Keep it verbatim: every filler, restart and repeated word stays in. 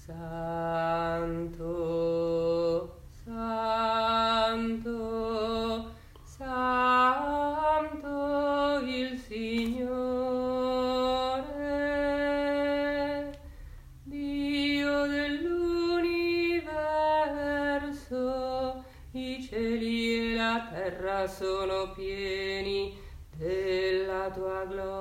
Santo, Santo, Santo il Signore, Dio dell'universo, i cieli e la terra sono pieni della tua gloria.